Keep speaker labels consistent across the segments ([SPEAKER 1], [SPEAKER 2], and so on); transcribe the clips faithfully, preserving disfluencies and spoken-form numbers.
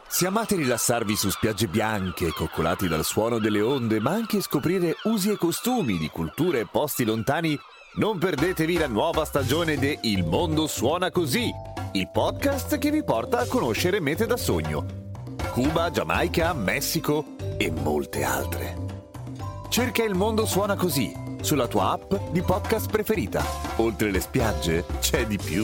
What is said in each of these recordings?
[SPEAKER 1] Se amate rilassarvi su spiagge bianche, coccolati dal suono delle onde, ma anche scoprire usi e costumi di culture e posti lontani, non perdetevi la nuova stagione de Il Mondo Suona Così, il podcast che vi porta a conoscere mete da sogno. Cuba, Giamaica, Messico e molte altre. Cerca Il Mondo Suona Così sulla tua app di podcast preferita. Oltre le spiagge c'è di più.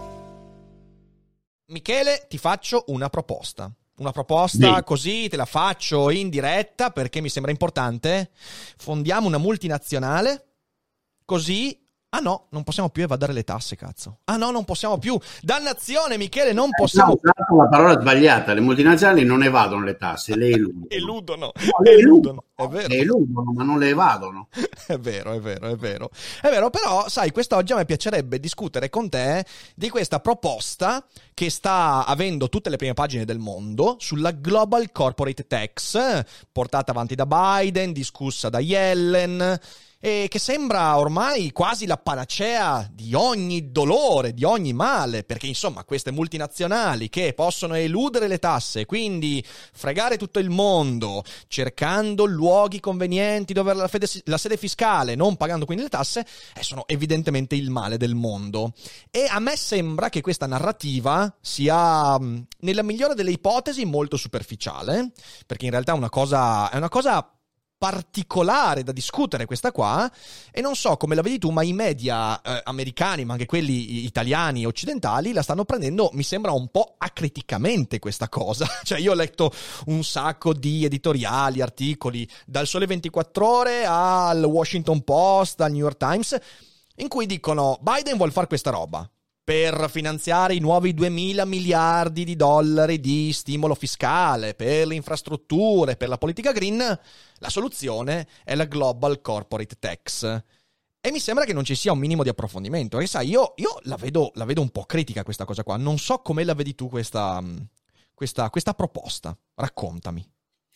[SPEAKER 2] Michele, ti faccio una proposta. Una proposta
[SPEAKER 3] Sì.
[SPEAKER 2] Così te la faccio in diretta perché mi sembra importante. Fondiamo una multinazionale, così... Ah no, non possiamo più evadere le tasse, cazzo. Ah no, non possiamo più. Dannazione, Michele, non possiamo...
[SPEAKER 3] Ho usato la parola sbagliata. Le multinazionali non evadono le tasse, le eludono.
[SPEAKER 2] Eludono.
[SPEAKER 3] No, le eludono.
[SPEAKER 2] È vero.
[SPEAKER 3] Le eludono, ma non le evadono.
[SPEAKER 2] È vero, è vero, è vero. È vero, però, sai, quest'oggi a me piacerebbe discutere con te di questa proposta che sta avendo tutte le prime pagine del mondo sulla Global Corporate Tax, portata avanti da Biden, discussa da Yellen, e che sembra ormai quasi la panacea di ogni dolore, di ogni male, perché insomma queste multinazionali che possono eludere le tasse, quindi fregare tutto il mondo, cercando luoghi convenienti dove la, fede, la sede fiscale, non pagando quindi le tasse, eh, sono evidentemente il male del mondo. E a me sembra che questa narrativa sia, nella migliore delle ipotesi, molto superficiale, perché in realtà è una cosa, è una cosa particolare da discutere questa qua, e non so come la vedi tu, ma i media eh, americani, ma anche quelli italiani e occidentali, la stanno prendendo, mi sembra, un po' acriticamente questa cosa. Cioè io ho letto un sacco di editoriali, articoli, dal Sole ventiquattro Ore al Washington Post, al New York Times, in cui dicono Biden vuol fare questa roba per finanziare i nuovi duemila miliardi di dollari di stimolo fiscale, per le infrastrutture, per la politica green. La soluzione è la Global Corporate Tax. E mi sembra che non ci sia un minimo di approfondimento. E sai, io, io la, vedo, la vedo un po' critica questa cosa qua. Non so come la vedi tu questa, questa, questa proposta. Raccontami.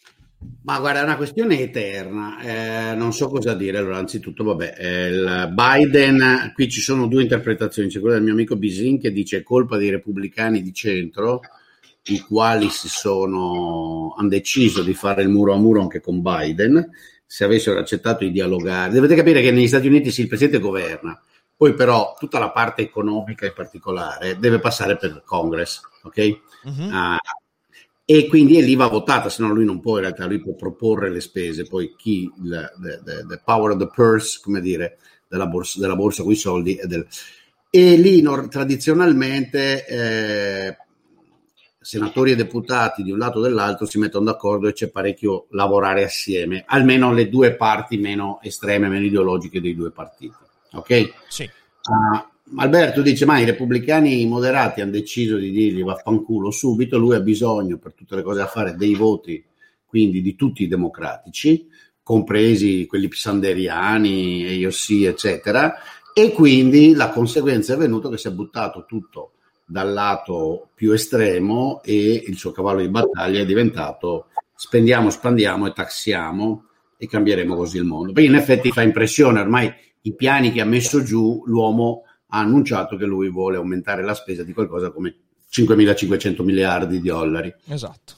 [SPEAKER 3] Ma guarda, è una questione eterna, eh, non so cosa dire. Allora, anzitutto, vabbè, eh, il Biden, qui ci sono due interpretazioni. C'è quella del mio amico Bisin che dice è colpa dei repubblicani di centro, i quali si sono, hanno deciso di fare il muro a muro anche con Biden. Se avessero accettato di dialogare, dovete capire che negli Stati Uniti sì, il presidente governa, poi però tutta la parte economica in particolare deve passare per il Congress, ok? Uh-huh. Uh, e quindi è lì va votata, se no lui non può, in realtà lui può proporre le spese, poi chi, the, the, the power of the purse, come dire, della borsa, della borsa con i soldi, e, del, e lì no, tradizionalmente eh, senatori e deputati di un lato o dell'altro si mettono d'accordo e c'è parecchio lavorare assieme, almeno le due parti meno estreme, meno ideologiche dei due partiti, ok?
[SPEAKER 2] Sì.
[SPEAKER 3] Uh, Alberto dice, ma i repubblicani moderati hanno deciso di dirgli vaffanculo subito, lui ha bisogno per tutte le cose da fare dei voti, quindi di tutti i democratici, compresi quelli sanderiani, A O C, eccetera, e quindi la conseguenza è venuta che si è buttato tutto dal lato più estremo e il suo cavallo di battaglia è diventato spendiamo, spandiamo e tassiamo e cambieremo così il mondo. Perché in effetti fa impressione, ormai i piani che ha messo giù l'uomo ha annunciato che lui vuole aumentare la spesa di qualcosa come cinquemilacinquecento miliardi di dollari.
[SPEAKER 2] Esatto.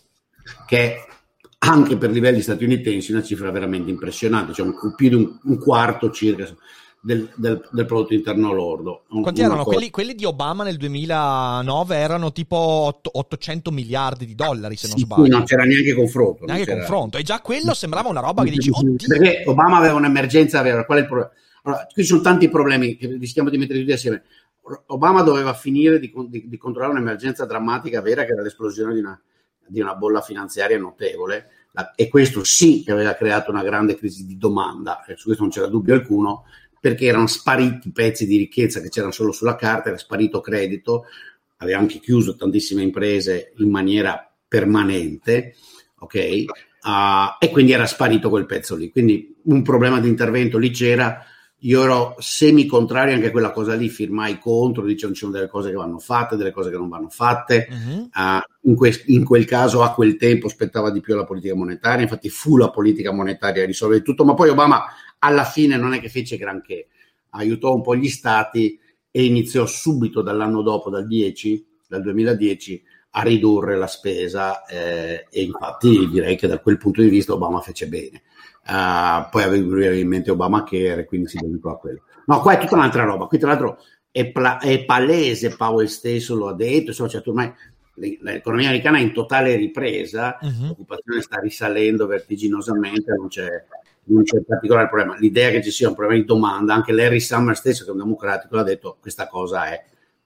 [SPEAKER 3] Che anche per livelli statunitensi è una cifra veramente impressionante, cioè un, più di un, un quarto circa del, del, del prodotto interno lordo.
[SPEAKER 2] Quanti erano? Quelli, quelli di Obama nel duemilanove erano tipo ottocento miliardi di dollari, se non
[SPEAKER 3] sì,
[SPEAKER 2] sbaglio.
[SPEAKER 3] Non c'era neanche confronto.
[SPEAKER 2] Neanche
[SPEAKER 3] c'era...
[SPEAKER 2] confronto. E già quello sembrava una roba che dici, oddio.
[SPEAKER 3] Perché Obama aveva un'emergenza vera. Qual è il problema? Allora, qui sono tanti problemi che rischiamo di mettere tutti assieme. Obama doveva finire di, di, di controllare un'emergenza drammatica vera, che era l'esplosione di una, di una bolla finanziaria notevole, la, e questo sì che aveva creato una grande crisi di domanda, e su questo non c'era dubbio alcuno, perché erano spariti pezzi di ricchezza che c'erano solo sulla carta, era sparito credito, aveva anche chiuso tantissime imprese in maniera permanente, ok? Uh, e quindi era sparito quel pezzo lì, quindi un problema di intervento lì c'era. Io ero semi contrario anche a quella cosa lì, firmai contro, dicevano ci sono delle cose che vanno fatte, delle cose che non vanno fatte. Uh-huh. Uh, in, que- in quel caso a quel tempo spettava di più la politica monetaria, infatti fu la politica monetaria a risolvere tutto, ma poi Obama alla fine non è che fece granché, aiutò un po' gli stati e iniziò subito dall'anno dopo, dal dieci, dal duemiladieci, a ridurre la spesa eh, e infatti direi che da quel punto di vista Obama fece bene. Uh, poi aveva in mente Obamacare, quindi si dedicò a quello. No, qua è tutta un'altra roba. Qui tra l'altro è, pla- è palese, Powell stesso lo ha detto, insomma, cioè, ormai l'economia americana è in totale ripresa, uh-huh. L'occupazione sta risalendo vertiginosamente, non c'è, non c'è particolare problema. L'idea che ci sia un problema di domanda, anche Larry Summers stesso, che è un democratico, l'ha detto, questa cosa è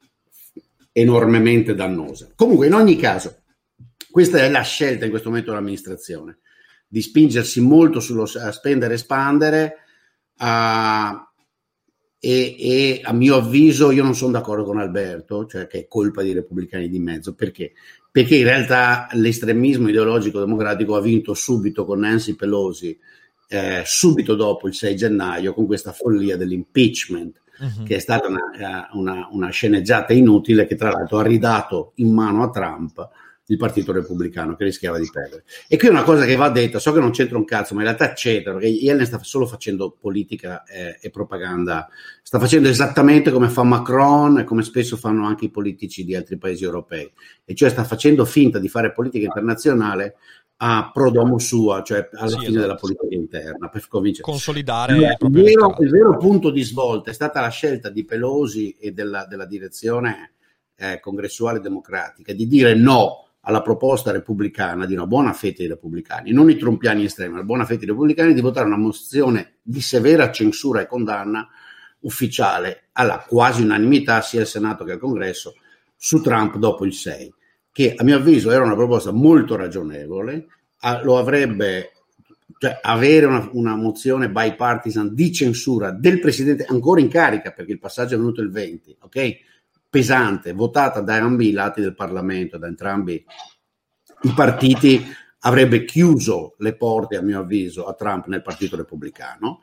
[SPEAKER 3] enormemente dannosa. Comunque, in ogni caso, questa è la scelta in questo momento dell'amministrazione, di spingersi molto sullo spendere e espandere, uh, e, e a mio avviso io non sono d'accordo con Alberto, cioè che è colpa dei repubblicani di mezzo. Perché? Perché in realtà l'estremismo ideologico democratico ha vinto subito con Nancy Pelosi, eh, subito dopo il sei gennaio, con questa follia dell'impeachment, uh-huh. che è stata una, una, una sceneggiata inutile che tra l'altro ha ridato in mano a Trump il partito repubblicano, che rischiava di perdere. E qui è una cosa che va detta, so che non c'entra un cazzo, ma in realtà c'entra, perché Yellen sta solo facendo politica eh, e propaganda, sta facendo esattamente come fa Macron e come spesso fanno anche i politici di altri paesi europei, e cioè sta facendo finta di fare politica internazionale a pro domo sua, cioè alla sì, fine esatto. della politica interna, per convincere.
[SPEAKER 2] Consolidare
[SPEAKER 3] il, il, vero, il vero punto di svolta è stata la scelta di Pelosi e della, della direzione eh, congressuale democratica di dire no alla proposta repubblicana di una buona fetta di repubblicani, non i trumpiani estremi, ma una buona fetta di repubblicani, di votare una mozione di severa censura e condanna ufficiale alla quasi unanimità sia al Senato che al Congresso su Trump dopo il sei, che a mio avviso era una proposta molto ragionevole, a, lo avrebbe, cioè avere una, una mozione bipartisan di censura del presidente ancora in carica, perché il passaggio è venuto il venti, ok? Pesante, votata da entrambi i lati del Parlamento, da entrambi i partiti, avrebbe chiuso le porte, a mio avviso, a Trump nel Partito Repubblicano,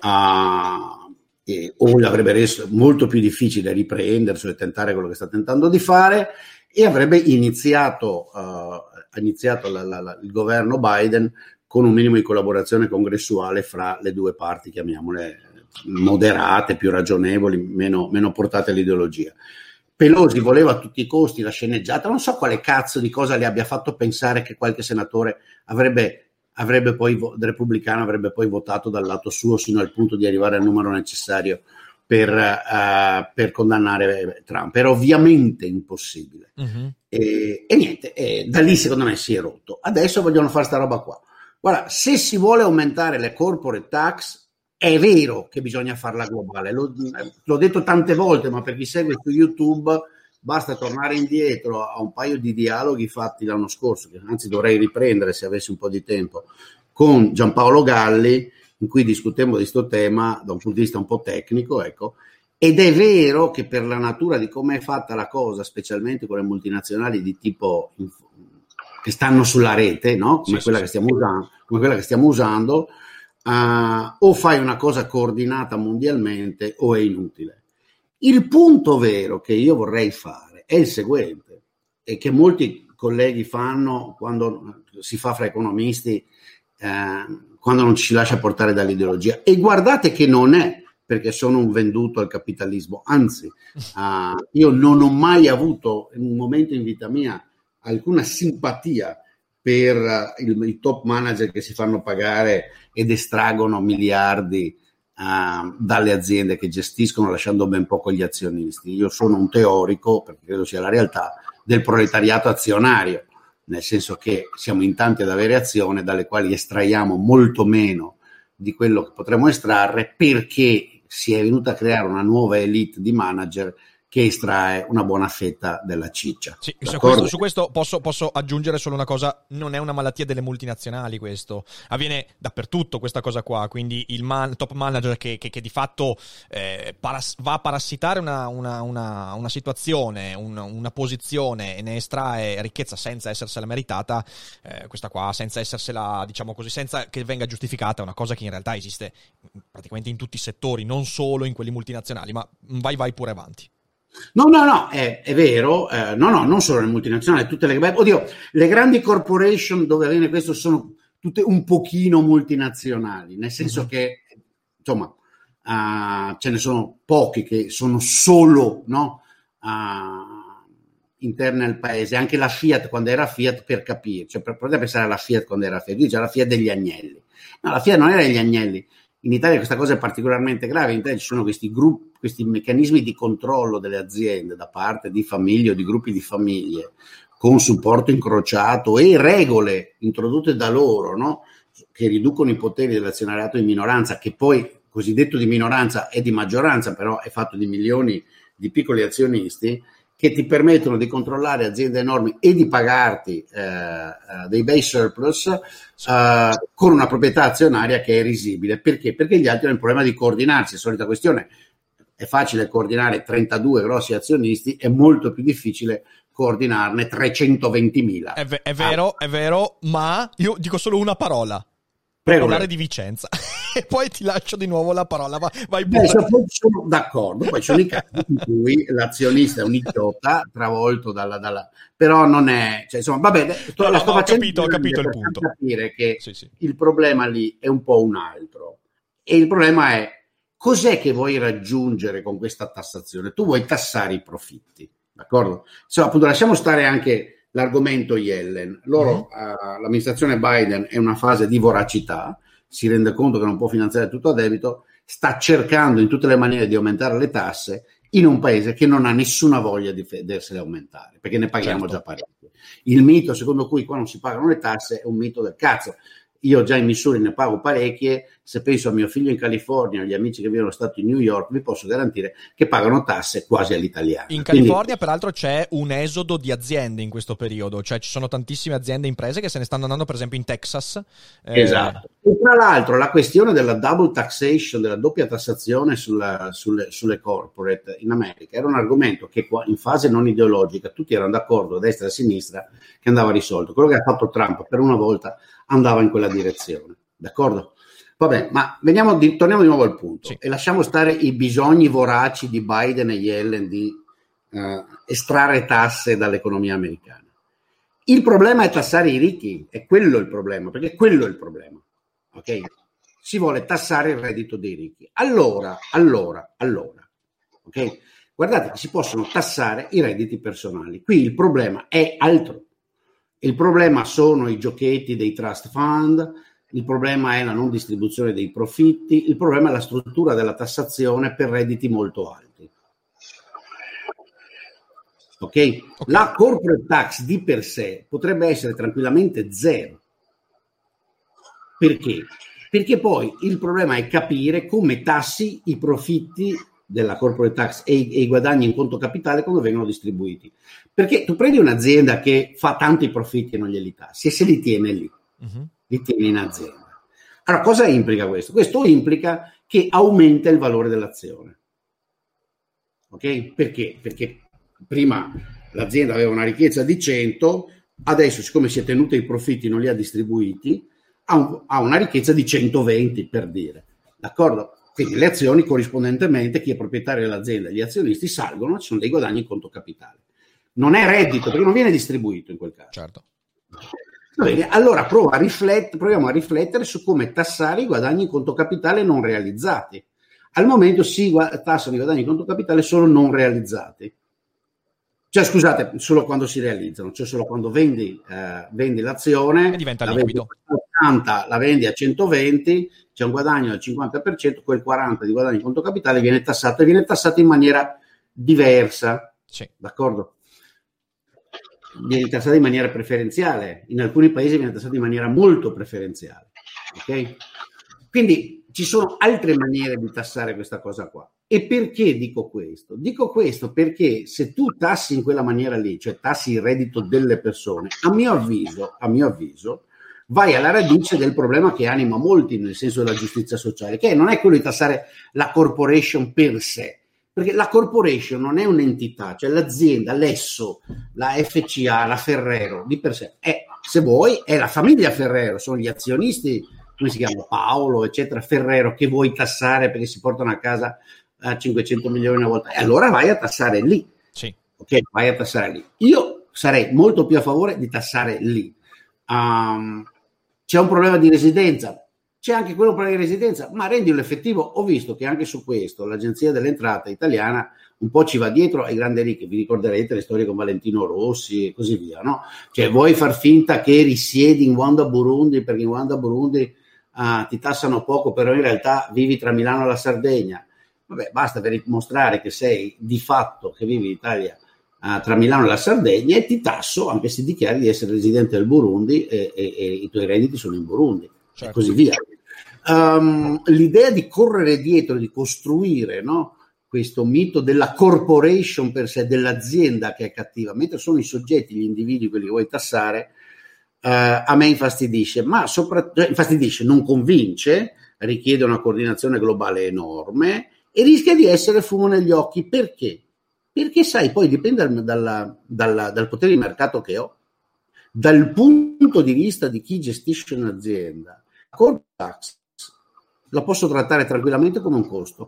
[SPEAKER 3] uh, e, o l'avrebbe reso molto più difficile riprendersi e tentare quello che sta tentando di fare, e avrebbe iniziato, uh, iniziato la, la, la, il governo Biden con un minimo di collaborazione congressuale fra le due parti, chiamiamole moderate, più ragionevoli, meno, meno portate all'ideologia. Pelosi voleva a tutti i costi la sceneggiata, non so quale cazzo di cosa le abbia fatto pensare che qualche senatore avrebbe, avrebbe poi, repubblicano avrebbe poi votato dal lato suo sino al punto di arrivare al numero necessario per, uh, per condannare Trump. Era ovviamente impossibile. Uh-huh. E, e niente, e da lì secondo me si è rotto. Adesso vogliono fare sta roba qua. Guarda, se si vuole aumentare le corporate tax, è vero che bisogna farla globale, l'ho, l'ho detto tante volte, ma per chi segue su YouTube basta tornare indietro a un paio di dialoghi fatti l'anno scorso, che anzi dovrei riprendere se avessi un po' di tempo, con Giampaolo Galli, in cui discutemmo di questo tema da un punto di vista un po' tecnico, ecco. Ed è vero che per la natura di come è fatta la cosa, specialmente con le multinazionali di tipo che stanno sulla rete, no? Come, sì, quella, sì, che stiamo usando, come quella che stiamo usando, Uh, o fai una cosa coordinata mondialmente o è inutile. Il punto vero che io vorrei fare è il seguente, e che molti colleghi fanno quando si fa fra economisti, uh, quando non ci si lascia portare dall'ideologia, e guardate che non è perché sono un venduto al capitalismo, anzi uh, io non ho mai avuto in un momento in vita mia alcuna simpatia per il, i top manager che si fanno pagare ed estraggono miliardi uh, dalle aziende che gestiscono, lasciando ben poco gli azionisti. Io sono un teorico, perché credo sia la realtà, del proletariato azionario, nel senso che siamo in tanti ad avere azioni dalle quali estraiamo molto meno di quello che potremmo estrarre, perché si è venuta a creare una nuova elite di manager che estrae una buona fetta della ciccia.
[SPEAKER 2] Sì, su questo, su questo posso, posso aggiungere solo una cosa: non è una malattia delle multinazionali questo, avviene dappertutto questa cosa qua, quindi il man, top manager che, che, che di fatto eh, paras, va a parassitare una, una, una, una situazione, un, una posizione, e ne estrae ricchezza senza essersela meritata, eh, questa qua senza essersela, diciamo così, senza che venga giustificata, è una cosa che in realtà esiste praticamente in tutti i settori, non solo in quelli multinazionali, ma vai vai pure avanti.
[SPEAKER 3] No, no, no, è, è vero, eh, no, no, non solo le multinazionali, tutte le, oddio, le grandi corporation dove avviene questo sono tutte un pochino multinazionali, nel senso uh-huh. che, insomma, uh, ce ne sono pochi che sono solo, no, uh, interne al paese, anche la Fiat quando era Fiat, per capire, cioè provate a pensare alla Fiat quando era Fiat, dice la Fiat degli Agnelli, no, la Fiat non era degli Agnelli. In Italia questa cosa è particolarmente grave, in Italia ci sono questi gruppi, questi meccanismi di controllo delle aziende da parte di famiglie o di gruppi di famiglie con supporto incrociato e regole introdotte da loro, no? Che riducono i poteri dell'azionariato di minoranza, che poi cosiddetto di minoranza è di maggioranza, però è fatto di milioni di piccoli azionisti, che ti permettono di controllare aziende enormi e di pagarti eh, uh, dei bei surplus uh, con una proprietà azionaria che è risibile. Perché? Perché gli altri hanno il problema di coordinarsi. Solita questione, è facile coordinare trentadue grossi azionisti, è molto più difficile coordinarne trecentoventimila.
[SPEAKER 2] È, ve- è vero, ah. è vero, ma io dico solo una parola.
[SPEAKER 3] Prego,
[SPEAKER 2] parlare di Vicenza e poi ti lascio di nuovo la parola. Va, vai
[SPEAKER 3] Beh, sono, sono d'accordo, poi ci sono i casi in cui l'azionista è un idiota travolto dalla, dalla però non è, cioè, insomma, vabbè, sto,
[SPEAKER 2] no,
[SPEAKER 3] la
[SPEAKER 2] no,
[SPEAKER 3] sto
[SPEAKER 2] no,
[SPEAKER 3] facendo
[SPEAKER 2] ho capito, ho capito il punto.
[SPEAKER 3] Per capire che
[SPEAKER 2] sì, sì.
[SPEAKER 3] Il problema lì è un po' un altro, e il problema è cos'è che vuoi raggiungere con questa tassazione? Tu vuoi tassare i profitti, d'accordo? Insomma, appunto, lasciamo stare anche l'argomento Yellen. Loro, mm-hmm. uh, l'amministrazione Biden è una fase di voracità, si rende conto che non può finanziare tutto a debito, sta cercando in tutte le maniere di aumentare le tasse in un paese che non ha nessuna voglia di vedersele aumentare, perché ne paghiamo certo. già parecchio. Il mito secondo cui qua non si pagano le tasse è un mito del cazzo. Io già in Missouri ne pago parecchie, se penso a mio figlio in California, agli amici che vivono stato in New York, vi posso garantire che pagano tasse quasi all'italiana.
[SPEAKER 2] In California, Quindi, peraltro, c'è un esodo di aziende in questo periodo, cioè ci sono tantissime aziende e imprese che se ne stanno andando, per esempio, in Texas.
[SPEAKER 3] Eh... Esatto. E tra l'altro la questione della double taxation, della doppia tassazione sulla, sulle, sulle corporate in America, era un argomento che qua, in fase non ideologica, tutti erano d'accordo, a destra e a sinistra, che andava risolto. Quello che ha fatto Trump per una volta andava in quella direzione, d'accordo? Vabbè, ma veniamo di, torniamo di nuovo al punto sì. e lasciamo stare i bisogni voraci di Biden e Yellen di eh, estrarre tasse dall'economia americana. Il problema è tassare i ricchi, è quello il problema, perché quello è il problema, ok? Si vuole tassare il reddito dei ricchi. Allora, allora, allora, ok? Guardate che si possono tassare i redditi personali. Qui il problema è altro. Il problema sono i giochetti dei trust fund, il problema è la non distribuzione dei profitti, il problema è la struttura della tassazione per redditi molto alti. Ok? La corporate tax di per sé potrebbe essere tranquillamente zero. Perché? Perché poi il problema è capire come tassi i profitti della corporate tax e i, e i guadagni in conto capitale quando vengono distribuiti. Perché tu prendi un'azienda che fa tanti profitti e non glieli tassi e se li tiene lì, uh-huh. li tiene in azienda. Allora, cosa implica questo? Questo implica che aumenta il valore dell'azione. Ok? Perché? Perché prima l'azienda aveva una ricchezza di cento, adesso siccome si è tenuta i profitti e non li ha distribuiti, ha, un, ha una ricchezza di centoventi, per dire. D'accordo? Quindi le azioni corrispondentemente, chi è proprietario dell'azienda e gli azionisti salgono, ci sono dei guadagni in conto capitale. Non è reddito, perché non viene distribuito in quel caso.
[SPEAKER 2] Certo.
[SPEAKER 3] Bene, allora prova a riflet- proviamo a riflettere su come tassare i guadagni in conto capitale non realizzati. Al momento si gu- tassano i guadagni in conto capitale solo non realizzati. Cioè, scusate, solo quando si realizzano, cioè solo quando vendi, eh, vendi l'azione,
[SPEAKER 2] e diventa
[SPEAKER 3] la
[SPEAKER 2] liquido.
[SPEAKER 3] Vendi a ottanta, la vendi a centoventi, c'è un guadagno del cinquanta per cento, quel quaranta di guadagno in conto capitale viene tassato e viene tassato in maniera diversa.
[SPEAKER 2] Sì.
[SPEAKER 3] D'accordo? Viene tassato in maniera preferenziale, in alcuni paesi viene tassato in maniera molto preferenziale, ok? Quindi ci sono altre maniere di tassare questa cosa qua. E perché dico questo? Dico questo perché se tu tassi in quella maniera lì, cioè tassi il reddito delle persone, a mio avviso, a mio avviso, vai alla radice del problema che anima molti nel senso della giustizia sociale, che non è quello di tassare la corporation per sé, perché la corporation non è un'entità, cioè l'azienda, l'Esso, la F C A, la Ferrero, di per sé, è, se vuoi, è la famiglia Ferrero, sono gli azionisti, come si chiama, Paolo, eccetera, Ferrero, che vuoi tassare perché si portano a casa a cinquecento milioni una volta, e allora vai a tassare lì.
[SPEAKER 2] Sì.
[SPEAKER 3] Ok, vai a tassare lì. Io sarei molto più a favore di tassare lì. Um, c'è un problema di residenza, c'è anche quello per la residenza, ma rendilo effettivo. Ho visto che anche su questo l'Agenzia delle Entrate italiana un po' ci va dietro ai grandi ricchi. Vi ricorderete le storie con Valentino Rossi e così via, no? Cioè vuoi far finta che risiedi in Ruanda Burundi, perché in Ruanda Burundi ah, ti tassano poco, però in realtà vivi tra Milano e la Sardegna. Vabbè, basta per dimostrare che sei di fatto, che vivi in Italia uh, tra Milano e la Sardegna, e ti tasso anche se dichiari di essere residente del Burundi e, e, e i tuoi redditi sono in Burundi, certo. E così via. Um, l'idea di correre dietro, di costruire, no, questo mito della corporation per sé, dell'azienda che è cattiva, mentre sono i soggetti, gli individui, quelli che vuoi tassare, uh, a me infastidisce, ma soprattutto infastidisce, non convince, richiede una coordinazione globale enorme e rischia di essere fumo negli occhi. Perché? Perché sai, poi dipende dal, dalla, dalla, dal potere di mercato che ho. Dal punto di vista di chi gestisce un'azienda, la corporate tax la posso trattare tranquillamente come un costo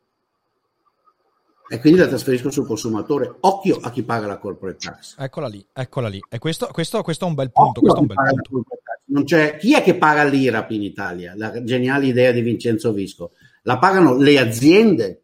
[SPEAKER 3] e quindi la trasferisco sul consumatore. Occhio a chi paga la corporate tax.
[SPEAKER 2] Eccola lì, eccola lì. E questo, questo, questo è un bel punto. Questo è un bel punto.
[SPEAKER 3] Non c'è, chi è che paga l'I R A P in Italia? La geniale idea di Vincenzo Visco. La pagano le aziende?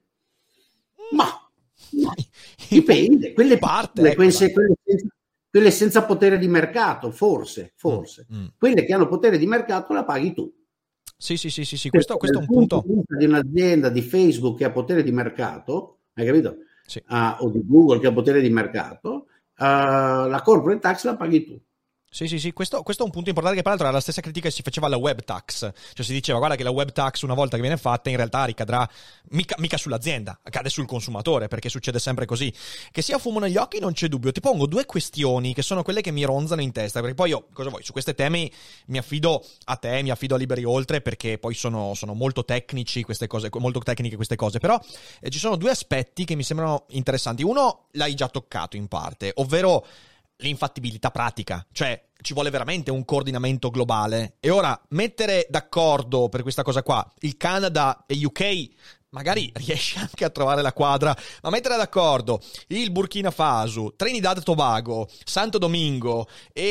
[SPEAKER 3] Ma no, dipende. Quelle,
[SPEAKER 2] parte,
[SPEAKER 3] quelle, quelle, quelle, senza, quelle senza potere di mercato, forse, forse. Mm, mm. Quelle che hanno potere di mercato la paghi tu.
[SPEAKER 2] Sì, sì, sì, sì, sì. Questo, questo è un punto.
[SPEAKER 3] Di un'azienda di Facebook che ha potere di mercato, hai capito?
[SPEAKER 2] Sì.
[SPEAKER 3] Uh, o di Google che ha potere di mercato, uh, la corporate tax la paghi tu.
[SPEAKER 2] Sì, sì, sì, questo, questo è un punto importante, che peraltro era la stessa critica che si faceva alla web tax. Cioè si diceva, guarda che la web tax una volta che viene fatta in realtà ricadrà mica, mica sull'azienda, cade sul consumatore, perché succede sempre così. Che sia fumo negli occhi non c'è dubbio. Ti pongo due questioni che sono quelle che mi ronzano in testa, perché poi io, cosa vuoi, su questi temi mi affido a te, mi affido a Liberi Oltre, perché poi sono, sono molto tecnici queste cose, molto tecniche queste cose, però eh, ci sono due aspetti che mi sembrano interessanti. Uno l'hai già toccato in parte, ovvero l'infattibilità pratica, cioè ci vuole veramente un coordinamento globale. E ora mettere d'accordo per questa cosa qua il Canada e U K magari riesci anche a trovare la quadra, ma mettere d'accordo il Burkina Faso, Trinidad e Tobago, Santo Domingo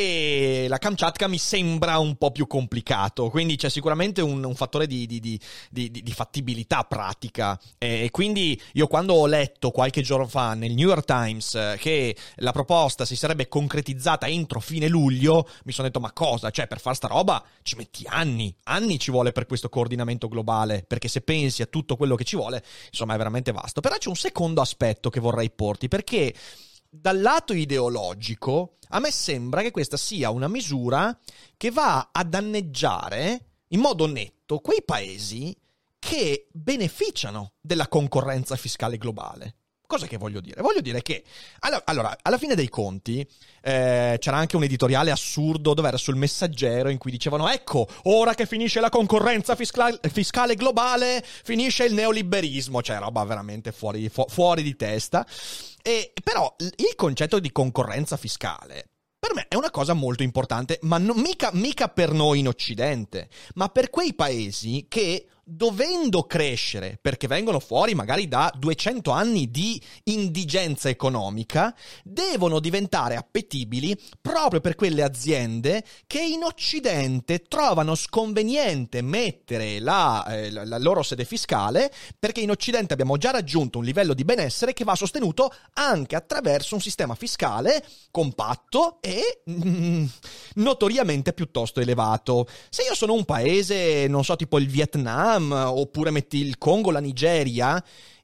[SPEAKER 2] e la Kamchatka mi sembra un po' più complicato, quindi c'è sicuramente un, un fattore di, di, di, di, di fattibilità pratica. E quindi io, quando ho letto qualche giorno fa nel New York Times che la proposta si sarebbe concretizzata entro fine luglio, mi sono detto, ma cosa? Cioè, per fare sta roba ci metti anni, anni ci vuole per questo coordinamento globale, perché se pensi a tutto quello che ci vuole, insomma, è veramente vasto. Però c'è un secondo aspetto che vorrei porti, perché dal lato ideologico a me sembra che questa sia una misura che va a danneggiare in modo netto quei paesi che beneficiano della concorrenza fiscale globale. Cosa che voglio dire? Voglio dire che, allora, alla fine dei conti, eh, c'era anche un editoriale assurdo, dove era sul Messaggero, in cui dicevano, ecco, ora che finisce la concorrenza fiscale, fiscale globale, finisce il neoliberismo. Cioè, roba veramente fuori, fu- fuori di testa. E, però il concetto di concorrenza fiscale per me è una cosa molto importante, ma non, mica, mica per noi in Occidente, ma per quei paesi che, dovendo crescere, perché vengono fuori magari da duecento anni di indigenza economica, devono diventare appetibili proprio per quelle aziende che in Occidente trovano sconveniente mettere la, eh, la loro sede fiscale, perché in Occidente abbiamo già raggiunto un livello di benessere che va sostenuto anche attraverso un sistema fiscale compatto e mm, notoriamente piuttosto elevato. Se io sono un paese, non so, tipo il Vietnam, oppure metti il Congo, la Nigeria,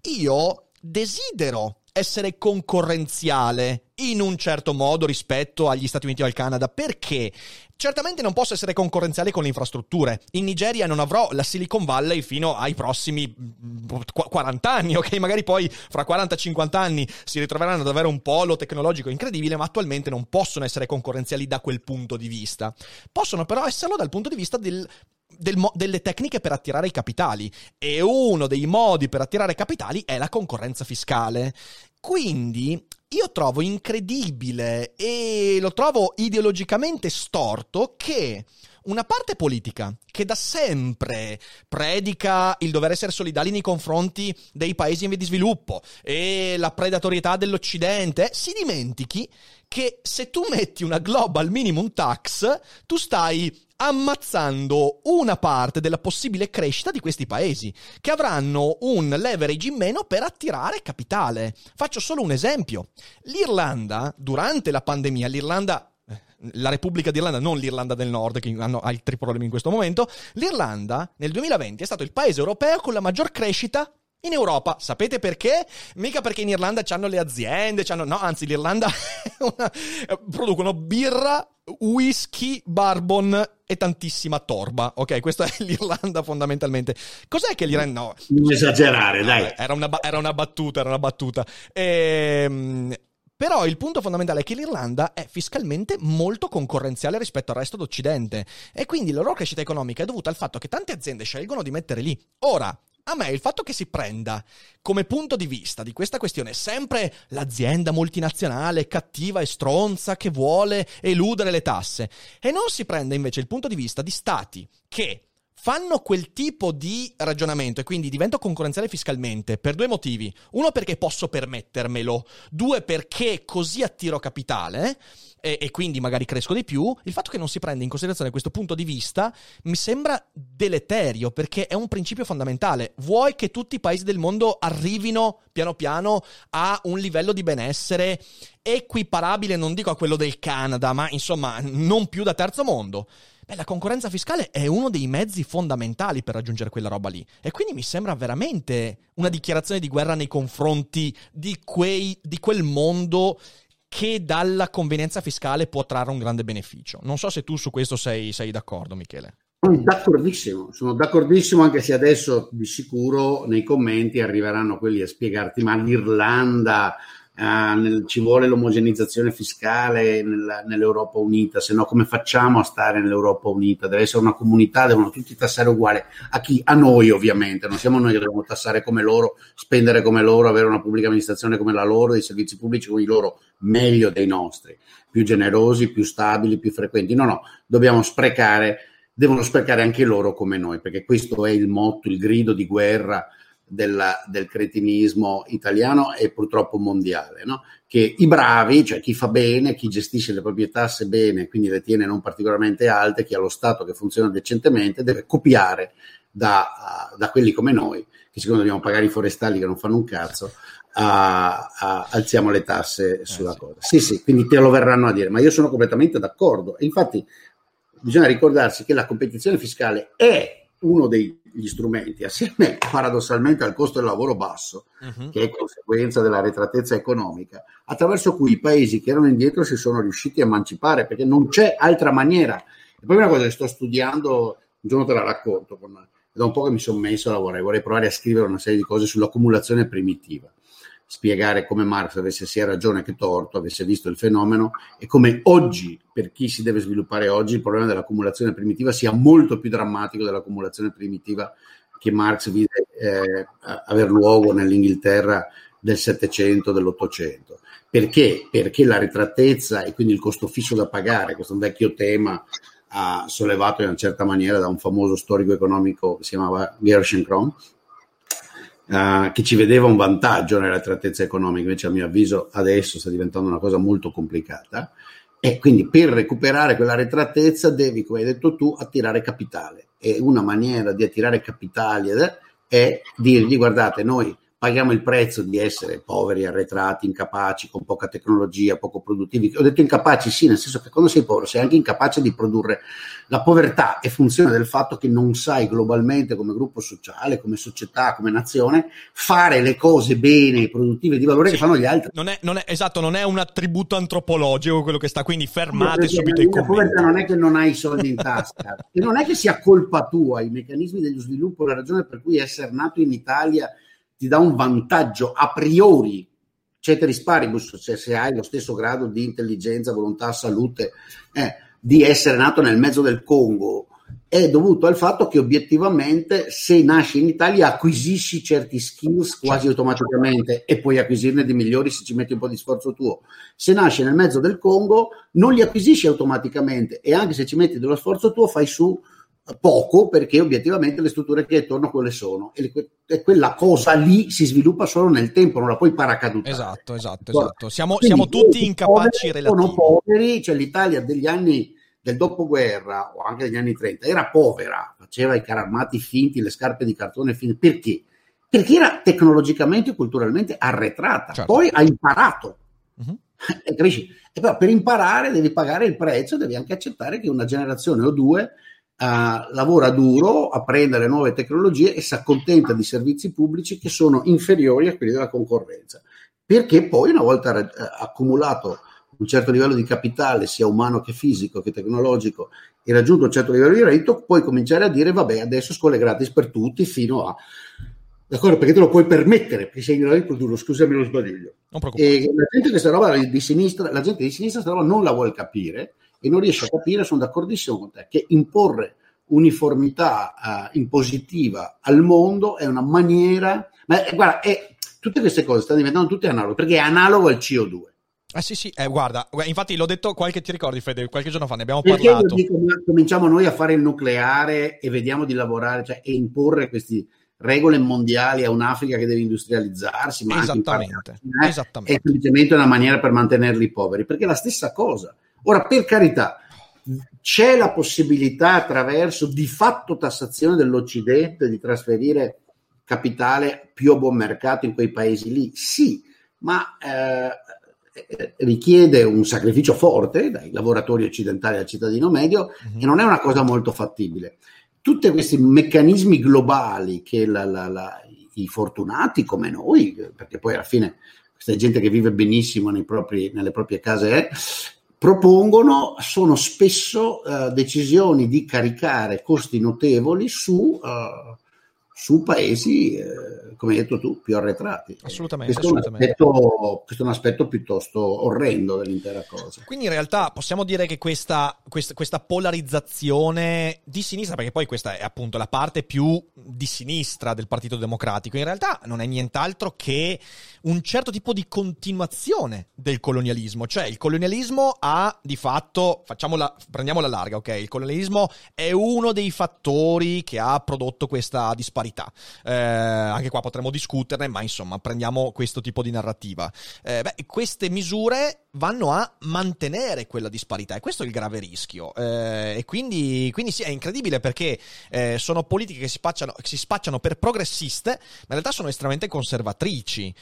[SPEAKER 2] io desidero essere concorrenziale in un certo modo rispetto agli Stati Uniti o al Canada, perché certamente non posso essere concorrenziale con le infrastrutture. In Nigeria non avrò la Silicon Valley fino ai prossimi quaranta anni, ok? Magari poi fra quaranta cinquanta anni si ritroveranno ad avere un polo tecnologico incredibile, ma attualmente non possono essere concorrenziali da quel punto di vista. Possono però esserlo dal punto di vista del Del mo- delle tecniche per attirare i capitali, e uno dei modi per attirare capitali è la concorrenza fiscale. Quindi io trovo incredibile e lo trovo ideologicamente storto che una parte politica che da sempre predica il dover essere solidali nei confronti dei paesi in via di sviluppo e la predatorietà dell'Occidente si dimentichi che se tu metti una global minimum tax tu stai ammazzando una parte della possibile crescita di questi paesi, che avranno un leverage in meno per attirare capitale. Faccio solo un esempio. L'Irlanda, durante la pandemia, l'Irlanda... la Repubblica d'Irlanda, non l'Irlanda del Nord, che hanno altri problemi in questo momento, l'Irlanda nel duemilaventi è stato il paese europeo con la maggior crescita in Europa. Sapete perché? Mica perché in Irlanda c'hanno le aziende, c'hanno... no, anzi l'Irlanda una... producono birra, whisky, bourbon e tantissima torba. Ok, questa è l'Irlanda fondamentalmente. Cos'è che l'Irlanda... no,
[SPEAKER 3] non esagerare, dai.
[SPEAKER 2] Era una, era una battuta, era una battuta. Ehm... Però il punto fondamentale è che l'Irlanda è fiscalmente molto concorrenziale rispetto al resto d'Occidente e quindi la loro crescita economica è dovuta al fatto che tante aziende scelgono di mettere lì. Ora, a me il fatto che si prenda come punto di vista di questa questione sempre l'azienda multinazionale cattiva e stronza che vuole eludere le tasse e non si prende invece il punto di vista di stati che fanno quel tipo di ragionamento e quindi divento concorrenziale fiscalmente per due motivi. Uno, perché posso permettermelo. Due, perché così attiro capitale e, e quindi magari cresco di più. Il fatto che non si prenda in considerazione questo punto di vista mi sembra deleterio, perché è un principio fondamentale. Vuoi che tutti i paesi del mondo arrivino piano piano a un livello di benessere equiparabile, non dico a quello del Canada, ma insomma non più da terzo mondo? Beh, la concorrenza fiscale è uno dei mezzi fondamentali per raggiungere quella roba lì. E quindi mi sembra veramente una dichiarazione di guerra nei confronti di quei, di quel mondo che dalla convenienza fiscale può trarre un grande beneficio. Non so se tu su questo sei, sei d'accordo, Michele.
[SPEAKER 3] D'accordissimo, sono d'accordissimo, anche se adesso di sicuro nei commenti arriveranno quelli a spiegarti ma l'Irlanda... Uh, nel, ci vuole l'omogenizzazione fiscale nel, nell'Europa Unita, se no come facciamo a stare nell'Europa Unita? Deve essere una comunità, devono tutti tassare uguale. A chi? A noi ovviamente, non siamo noi che dobbiamo tassare come loro, spendere come loro, avere una pubblica amministrazione come la loro, dei servizi pubblici come i loro, meglio dei nostri, più generosi, più stabili, più frequenti. No, no, dobbiamo sprecare, devono sprecare anche loro come noi, perché questo è il motto, il grido di guerra Della, del cretinismo italiano e purtroppo mondiale, no? Che i bravi, cioè chi fa bene, chi gestisce le proprie tasse bene, quindi le tiene non particolarmente alte, chi ha lo Stato che funziona decentemente, deve copiare da, da quelli come noi, che siccome dobbiamo pagare i forestali che non fanno un cazzo, a, a, alziamo le tasse sulla eh, cosa. Sì, sì, quindi te lo verranno a dire, ma io sono completamente d'accordo. E infatti bisogna ricordarsi che la competizione fiscale è uno degli strumenti, assieme paradossalmente al costo del lavoro basso, uh-huh. che è conseguenza dell'arretratezza economica, attraverso cui i paesi che erano indietro si sono riusciti a emancipare, perché non c'è altra maniera. E poi una cosa che sto studiando, un giorno te la racconto, con, da un po' che mi sono messo a lavorare, vorrei provare a scrivere una serie di cose sull'accumulazione primitiva, spiegare come Marx avesse sia ragione che torto, avesse visto il fenomeno e come oggi, per chi si deve sviluppare oggi, il problema dell'accumulazione primitiva sia molto più drammatico dell'accumulazione primitiva che Marx vide eh, aver luogo nell'Inghilterra del Settecento, dell'Ottocento. Perché? Perché la retratezza e quindi il costo fisso da pagare, questo è un vecchio tema uh, sollevato in una certa maniera da un famoso storico economico che si chiamava Gerschenkron, Uh, che ci vedeva un vantaggio nella retratezza economica, invece a mio avviso adesso sta diventando una cosa molto complicata e quindi per recuperare quella retratezza devi, come hai detto tu, attirare capitale e una maniera di attirare capitali è dirgli guardate, noi paghiamo il prezzo di essere poveri, arretrati, incapaci, con poca tecnologia, poco produttivi. Ho detto incapaci sì, nel senso che quando sei povero sei anche incapace di produrre. La povertà è funzione del fatto che non sai globalmente come gruppo sociale, come società, come nazione, fare le cose bene, produttive, di valore sì, che fanno gli altri.
[SPEAKER 2] Non è, non è, esatto, non è un attributo antropologico quello che sta, quindi fermate
[SPEAKER 3] perché
[SPEAKER 2] subito i commenti.
[SPEAKER 3] La povertà non è che non hai i soldi in tasca e non è che sia colpa tua, i meccanismi dello sviluppo, la ragione per cui essere nato in Italia ti dà un vantaggio a priori, ceteris paribus, cioè se hai lo stesso grado di intelligenza, volontà, salute, eh, di essere nato nel mezzo del Congo, è dovuto al fatto che obiettivamente se nasci in Italia acquisisci certi skills quasi automaticamente e puoi acquisirne di migliori se ci metti un po' di sforzo tuo. Se nasci nel mezzo del Congo non li acquisisci automaticamente e anche se ci metti dello sforzo tuo fai su poco perché obiettivamente le strutture che hai attorno quelle sono e, le, e quella cosa lì si sviluppa solo nel tempo, non la puoi paracadutare.
[SPEAKER 2] Esatto, esatto, esatto. Siamo, siamo tutti incapaci relativi.
[SPEAKER 3] Sono poveri, cioè l'Italia degli anni del dopoguerra o anche degli anni trenta era povera, faceva i carri armati finti, le scarpe di cartone finte. Perché? Perché era tecnologicamente e culturalmente arretrata. Certo. Poi ha imparato. Uh-huh. E capisci? E però per imparare devi pagare il prezzo, devi anche accettare che una generazione o due Uh, lavora duro, apprende le nuove tecnologie e si accontenta di servizi pubblici che sono inferiori a quelli della concorrenza, perché poi una volta uh, accumulato un certo livello di capitale, sia umano che fisico che tecnologico, e raggiunto un certo livello di reddito, puoi cominciare a dire vabbè, adesso scuole gratis per tutti fino a... D'accordo, perché te lo puoi permettere, perché sei in grado di produrlo, scusami lo sbaglio. E la gente questa roba di sinistra, la gente di sinistra questa roba non la vuole capire, e non riesce a capire, sono d'accordissimo con te, che imporre uniformità uh, impositiva al mondo è una maniera, ma eh, guarda, è, tutte queste cose stanno diventando tutte analoghe, perché è analogo al C O due.
[SPEAKER 2] Eh sì, sì, eh, guarda, infatti l'ho detto qualche, ti ricordi Fede, qualche giorno fa ne abbiamo
[SPEAKER 3] perché
[SPEAKER 2] parlato.
[SPEAKER 3] Dico, cominciamo noi a fare il nucleare e vediamo di lavorare, cioè, e imporre queste regole mondiali a un'Africa che deve industrializzarsi, ma
[SPEAKER 2] esattamente,
[SPEAKER 3] anche in
[SPEAKER 2] esattamente.
[SPEAKER 3] È semplicemente una maniera per mantenerli poveri, perché è la stessa cosa. Ora, per carità, c'è la possibilità attraverso di fatto tassazione dell'Occidente di trasferire capitale più a buon mercato in quei paesi lì? Sì, ma eh, richiede un sacrificio forte dai lavoratori occidentali al cittadino medio mm-hmm. e non è una cosa molto fattibile. Tutti questi meccanismi globali che la, la, la, i fortunati come noi, perché poi alla fine questa è gente che vive benissimo nei propri, nelle proprie case, eh, propongono sono spesso uh, decisioni di caricare costi notevoli su, uh, su paesi, uh, come hai detto tu, più arretrati.
[SPEAKER 2] Assolutamente.
[SPEAKER 3] Questo,
[SPEAKER 2] assolutamente.
[SPEAKER 3] È un aspetto, questo è un aspetto piuttosto orrendo dell'intera cosa.
[SPEAKER 2] Quindi in realtà possiamo dire che questa, questa, questa polarizzazione di sinistra, perché poi questa è appunto la parte più di sinistra del Partito Democratico, in realtà non è nient'altro che un certo tipo di continuazione del colonialismo, cioè il colonialismo ha di fatto, facciamola, prendiamola larga, ok? Il colonialismo è uno dei fattori che ha prodotto questa disparità. Eh, anche qua potremmo discuterne, ma insomma prendiamo questo tipo di narrativa. Eh, beh, queste misure vanno a mantenere quella disparità e questo è il grave rischio. Eh, e quindi, quindi sì, è incredibile perché eh, sono politiche che si spacciano, che si spacciano per progressiste, ma in realtà sono estremamente conservatrici.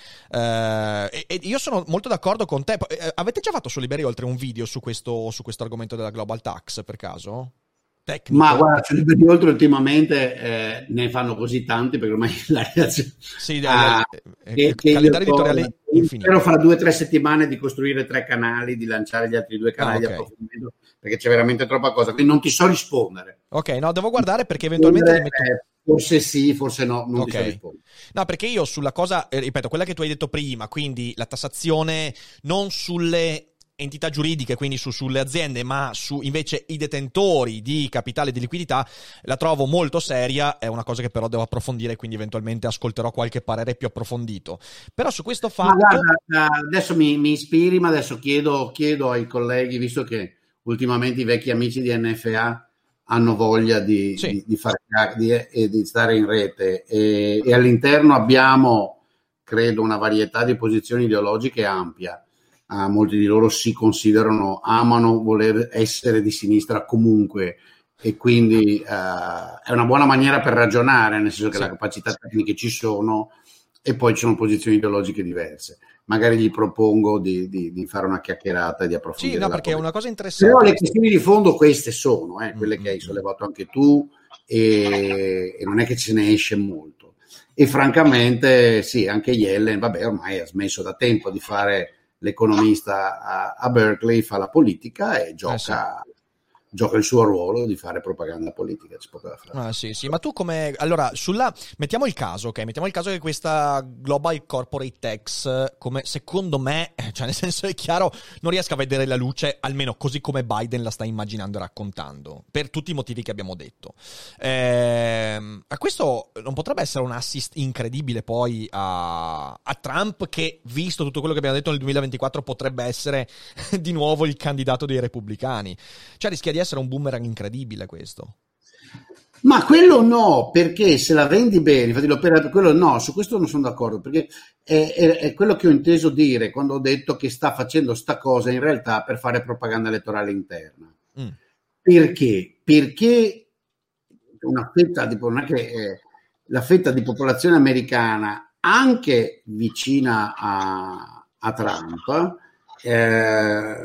[SPEAKER 2] Uh, e, e io sono molto d'accordo con te. Eh, avete già fatto su Liberi Oltre un video su questo, su questo argomento della global tax per caso? Tecnico?
[SPEAKER 3] Ma guarda, su Liberi Oltre ultimamente eh, ne fanno così tanti perché ormai la reazione
[SPEAKER 2] sì, ah, eh, che, il che calendario editoriale infinito.
[SPEAKER 3] Spero fra due o tre settimane di costruire tre canali, di lanciare gli altri due canali ah, okay. di approfondimento, perché c'è veramente troppa cosa, quindi non ti so rispondere.
[SPEAKER 2] Ok, no, devo guardare perché eventualmente li metto...
[SPEAKER 3] eh, forse sì, forse no, non
[SPEAKER 2] okay.
[SPEAKER 3] ti so rispondere.
[SPEAKER 2] No, perché io sulla cosa, eh, ripeto, quella che tu hai detto prima, quindi la tassazione non sulle entità giuridiche, quindi su, sulle aziende, ma su invece i detentori di capitale di liquidità, la trovo molto seria, è una cosa che però devo approfondire, quindi eventualmente ascolterò qualche parere più approfondito. Però su questo fatto...
[SPEAKER 3] Ma guarda, adesso mi, mi ispiri, ma adesso chiedo, chiedo ai colleghi, visto che ultimamente i vecchi amici di N F A hanno voglia di, sì. di, di, fare, di, di stare in rete e, e all'interno abbiamo, credo, una varietà di posizioni ideologiche ampia. Uh, molti di loro si considerano, amano voler essere di sinistra comunque e quindi uh, è una buona maniera per ragionare, nel senso che sì. le capacità tecniche ci sono e poi ci sono posizioni ideologiche diverse. Magari gli propongo di, di, di fare una chiacchierata e di approfondire.
[SPEAKER 2] Sì, no, perché è una cosa interessante.
[SPEAKER 3] Però le questioni di fondo queste sono, eh, quelle mm-hmm. che hai sollevato anche tu e, e non è che ce ne esce molto. E francamente sì, anche Yellen, vabbè, ormai ha smesso da tempo di fare l'economista a, a Berkeley, fa la politica e gioca, eh sì. gioca il suo ruolo di fare propaganda politica. C'è poco da fare.
[SPEAKER 2] Ah, sì, sì, ma tu come... Allora, sulla... mettiamo il caso, ok? Mettiamo il caso che questa Global Corporate Tax, come secondo me, cioè nel senso è chiaro, non riesca a vedere la luce, almeno così come Biden la sta immaginando e raccontando, per tutti i motivi che abbiamo detto. Ehm, a questo non potrebbe essere un assist incredibile poi a, a Trump, che, visto tutto quello che abbiamo detto nel duemilaventiquattro, potrebbe essere di nuovo il candidato dei repubblicani. Cioè rischia di essere un boomerang incredibile questo.
[SPEAKER 3] Ma quello no, perché se la vendi bene, infatti l'opera, quello no, su questo non sono d'accordo, perché è, è, è quello che ho inteso dire quando ho detto che sta facendo sta cosa in realtà per fare propaganda elettorale interna. Mm. Perché? Perché una fetta di, non è che, eh, la fetta di popolazione americana, anche vicina a, a Trump, eh,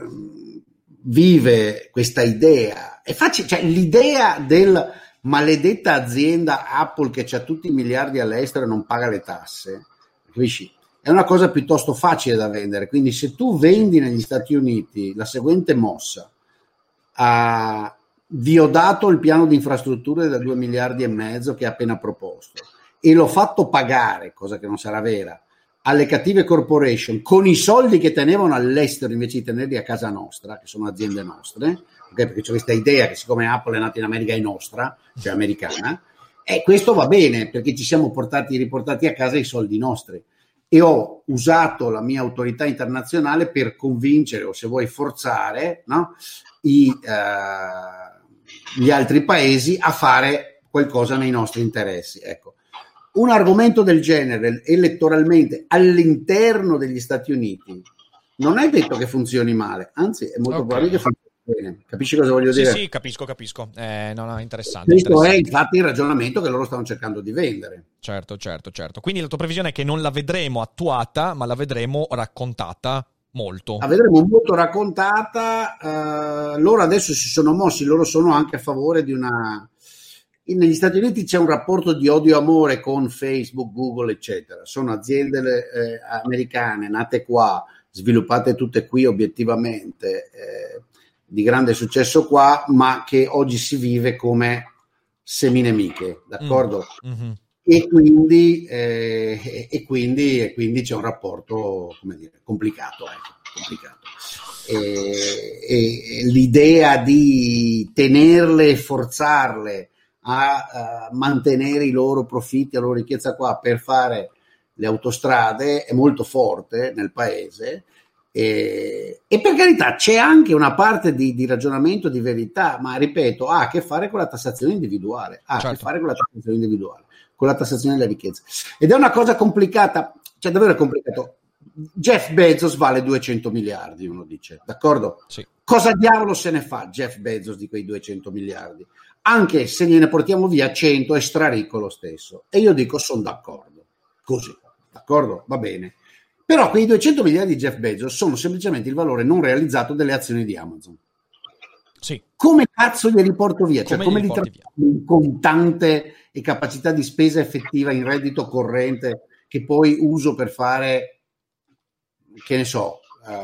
[SPEAKER 3] vive questa idea. È facile, cioè l'idea del maledetta azienda Apple che c'ha tutti i miliardi all'estero e non paga le tasse, capisci? È una cosa piuttosto facile da vendere. Quindi se tu vendi negli Stati Uniti la seguente mossa: a vi ho dato il piano di infrastrutture da due miliardi e mezzo che ha appena proposto e l'ho fatto pagare, cosa che non sarà vera, alle cattive corporation con i soldi che tenevano all'estero invece di tenerli a casa nostra, che sono aziende nostre, okay? Perché c'è questa idea che siccome Apple è nata in America è nostra, cioè americana, e questo va bene perché ci siamo portati riportati a casa i soldi nostri. E ho usato la mia autorità internazionale per convincere, o se vuoi forzare, no, i, uh, gli altri paesi a fare qualcosa nei nostri interessi. Ecco, un argomento del genere elettoralmente all'interno degli Stati Uniti non è detto che funzioni male, anzi è molto okay. probabile che funzioni bene. Capisci cosa voglio
[SPEAKER 2] sì,
[SPEAKER 3] dire?
[SPEAKER 2] Sì, capisco, capisco. Eh, no, no, interessante.
[SPEAKER 3] Questo
[SPEAKER 2] interessante.
[SPEAKER 3] è infatti il ragionamento che loro stanno cercando di vendere.
[SPEAKER 2] Certo, certo, certo. Quindi la tua previsione è che non la vedremo attuata, ma la vedremo raccontata molto.
[SPEAKER 3] La vedremo molto raccontata. Uh, loro adesso si sono mossi, loro sono anche a favore di una... Negli Stati Uniti c'è un rapporto di odio-amore con Facebook, Google, eccetera. Sono aziende eh, americane, nate qua, sviluppate tutte qui obiettivamente, eh, di grande successo qua, ma che oggi si vive come seminemiche, d'accordo? Mm-hmm. E quindi, eh, e, quindi, e quindi c'è un rapporto, come dire, complicato, ecco, complicato. E, e l'idea di tenerle e forzarle a uh, mantenere i loro profitti, la loro ricchezza qua per fare le autostrade è molto forte nel paese. E, e per carità c'è anche una parte di, di ragionamento di verità, ma ripeto, ha a che fare con la tassazione individuale, ha certo. a che fare con la tassazione individuale, con la tassazione della ricchezza, ed è una cosa complicata, cioè davvero è complicato. Jeff Bezos vale duecento miliardi, uno dice, d'accordo?
[SPEAKER 2] Sì. Cosa
[SPEAKER 3] diavolo se ne fa Jeff Bezos di quei duecento miliardi? Anche se gliene portiamo via cento è straricco lo stesso, e io dico sono d'accordo, così, d'accordo? Va bene. Però quei duecento miliardi di Jeff Bezos sono semplicemente il valore non realizzato delle azioni di Amazon.
[SPEAKER 2] Sì.
[SPEAKER 3] Come cazzo li riporto via? Cioè, come, come li
[SPEAKER 2] trasformo
[SPEAKER 3] in contante e capacità di spesa effettiva in reddito corrente che poi uso per fare, che ne so,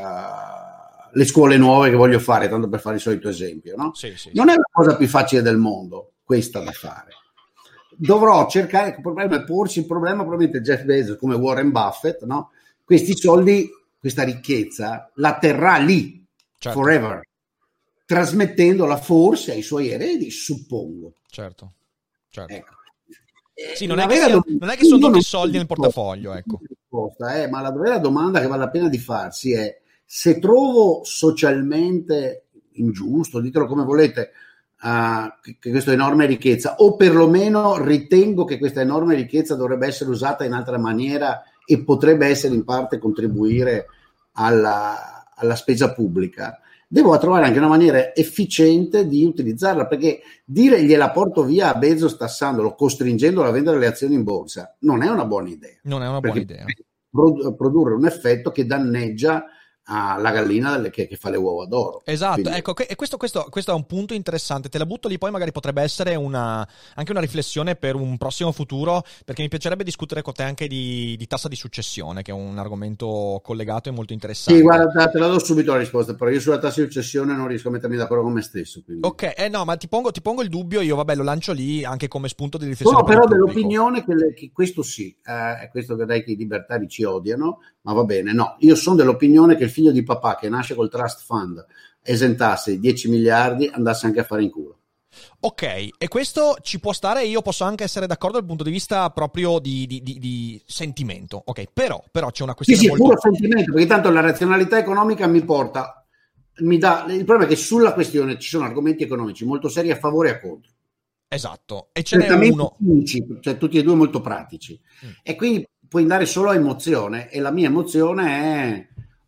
[SPEAKER 3] uh, le scuole nuove che voglio fare, tanto per fare il solito esempio, no?
[SPEAKER 2] Sì, sì,
[SPEAKER 3] non
[SPEAKER 2] sì.
[SPEAKER 3] è la cosa più facile del mondo, questa da fare. Dovrò cercare, il problema è porsi il problema, probabilmente Jeff Bezos, come Warren Buffett, no? Questi soldi, questa ricchezza, la terrà lì, certo. forever, trasmettendola forse ai suoi eredi, suppongo.
[SPEAKER 2] Certo, certo.
[SPEAKER 3] Ecco.
[SPEAKER 2] Sì, non è, che sia, non è che sono tutti soldi nel portafoglio, ecco.
[SPEAKER 3] Risposta, eh, ma la vera domanda che vale la pena di farsi è: se trovo socialmente ingiusto, ditelo come volete, uh, che, che questa enorme ricchezza, o perlomeno ritengo che questa enorme ricchezza dovrebbe essere usata in altra maniera e potrebbe essere in parte contribuire alla, alla spesa pubblica, devo trovare anche una maniera efficiente di utilizzarla, perché dire gliela porto via a Bezos tassandolo, costringendolo a vendere le azioni in borsa, non è una buona idea.
[SPEAKER 2] Non è una buona idea.
[SPEAKER 3] Produ- produrre un effetto che danneggia alla gallina delle, che, che fa le uova d'oro.
[SPEAKER 2] Esatto,
[SPEAKER 3] quindi...
[SPEAKER 2] ecco, e questo, questo, questo è un punto interessante, te la butto lì, poi magari potrebbe essere una, anche una riflessione per un prossimo futuro, perché mi piacerebbe discutere con te anche di, di tassa di successione, che è un argomento collegato e molto interessante.
[SPEAKER 3] Sì, guarda, te la do subito la risposta, però io sulla tassa di successione non riesco a mettermi d'accordo con me stesso. Quindi.
[SPEAKER 2] Ok, eh no, ma ti pongo, ti pongo il dubbio, io vabbè lo lancio lì anche come spunto di riflessione.
[SPEAKER 3] Sono però dell'opinione che, le, che questo sì, è eh, questo che dai che i libertari ci odiano, ma va bene, no, io sono dell'opinione che il figlio di papà che nasce col trust fund esentasse i dieci miliardi, andasse anche a fare in culo.
[SPEAKER 2] Ok, e questo ci può stare, io posso anche essere d'accordo dal punto di vista proprio di, di, di, di sentimento, ok, però, però c'è una questione
[SPEAKER 3] sì, sì,
[SPEAKER 2] molto...
[SPEAKER 3] puro sentimento, perché tanto la razionalità economica mi porta, mi dà, il problema è che sulla questione ci sono argomenti economici molto seri a favore e a contro.
[SPEAKER 2] Esatto, e ce n'è uno...
[SPEAKER 3] Unici, cioè tutti e due molto pratici, mm. e quindi puoi andare solo a emozione, e la mia emozione è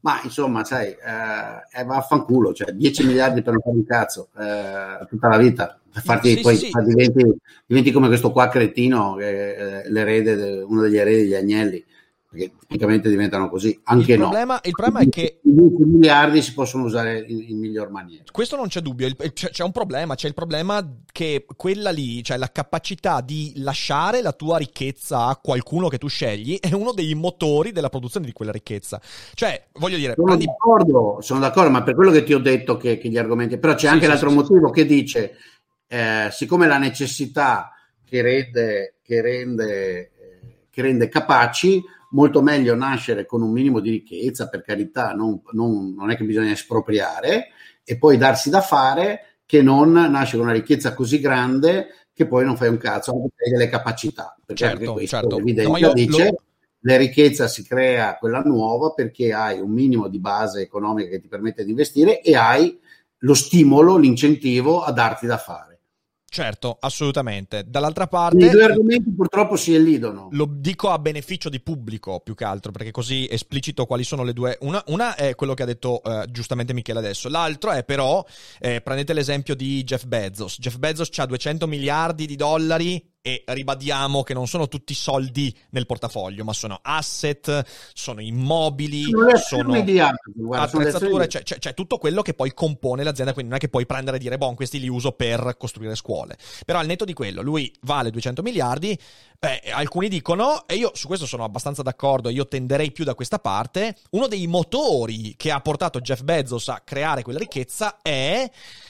[SPEAKER 3] Ma insomma, sai, eh, eh, vaffanculo, cioè dieci miliardi per non fare un cazzo eh, tutta la vita, per farti
[SPEAKER 2] Sì,
[SPEAKER 3] poi
[SPEAKER 2] sì, sì.
[SPEAKER 3] diventi, diventi come questo qua cretino che eh, l'erede, de- uno degli eredi degli Agnelli, perché tipicamente diventano così, anche
[SPEAKER 2] Il
[SPEAKER 3] no.
[SPEAKER 2] problema, il problema è che
[SPEAKER 3] I dieci miliardi si possono usare in, in miglior maniera.
[SPEAKER 2] questo non c'è dubbio, il- c'è, c'è un problema, c'è il problema che quella lì, cioè la capacità di lasciare la tua ricchezza a qualcuno che tu scegli, è uno dei motori della produzione di quella ricchezza. Cioè, voglio dire,
[SPEAKER 3] Sono
[SPEAKER 2] prendi...
[SPEAKER 3] d'accordo, sono d'accordo, ma per quello che ti ho detto che, che gli argomenti, però c'è
[SPEAKER 2] Sì,
[SPEAKER 3] anche
[SPEAKER 2] sì,
[SPEAKER 3] l'altro
[SPEAKER 2] sì, sì.
[SPEAKER 3] motivo che dice, eh, siccome la necessità che rende, che rende, eh, che rende capaci, molto meglio nascere con un minimo di ricchezza, per carità, non, non, non è che bisogna espropriare e poi darsi da fare, che non nascere con una ricchezza così grande che poi non fai un cazzo, non hai delle capacità, perché anche
[SPEAKER 2] Certo,
[SPEAKER 3] questo
[SPEAKER 2] certo.
[SPEAKER 3] l'evidenza
[SPEAKER 2] No, ma io
[SPEAKER 3] dice...
[SPEAKER 2] lo-
[SPEAKER 3] La ricchezza si crea quella nuova perché hai un minimo di base economica che ti permette di investire e hai lo stimolo, l'incentivo a darti da fare.
[SPEAKER 2] Certo, assolutamente. Dall'altra
[SPEAKER 3] I
[SPEAKER 2] parte...
[SPEAKER 3] due argomenti purtroppo si elidono.
[SPEAKER 2] Lo dico a beneficio di pubblico più che altro, perché così esplicito quali sono le due. Una, una è quello che ha detto eh, giustamente Michele adesso, l'altro è però, eh, prendete l'esempio di Jeff Bezos. Jeff Bezos ha duecento miliardi di dollari e ribadiamo che non sono tutti soldi nel portafoglio, ma sono asset, sono immobili,
[SPEAKER 3] Sono le
[SPEAKER 2] sono
[SPEAKER 3] azioni di Amazon, guarda, sono le
[SPEAKER 2] attrezzature,
[SPEAKER 3] azioni di-
[SPEAKER 2] c'è, c'è, c'è tutto quello che poi compone l'azienda, quindi non è che puoi prendere e dire, boh, questi li uso per costruire scuole. Però al netto di quello, lui vale duecento miliardi, eh, alcuni dicono, e io su questo sono abbastanza d'accordo, io tenderei più da questa parte, uno dei motori che ha portato Jeff Bezos a creare quella ricchezza è...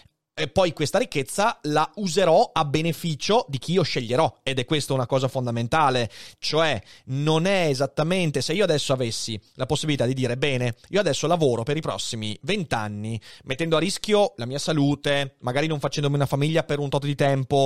[SPEAKER 2] E poi questa ricchezza la userò a beneficio di chi io sceglierò, ed è questa una cosa fondamentale, cioè non è esattamente, se io adesso avessi la possibilità di dire bene, io adesso lavoro per i prossimi vent'anni mettendo a rischio la mia salute, magari non facendomi una famiglia per un tot di tempo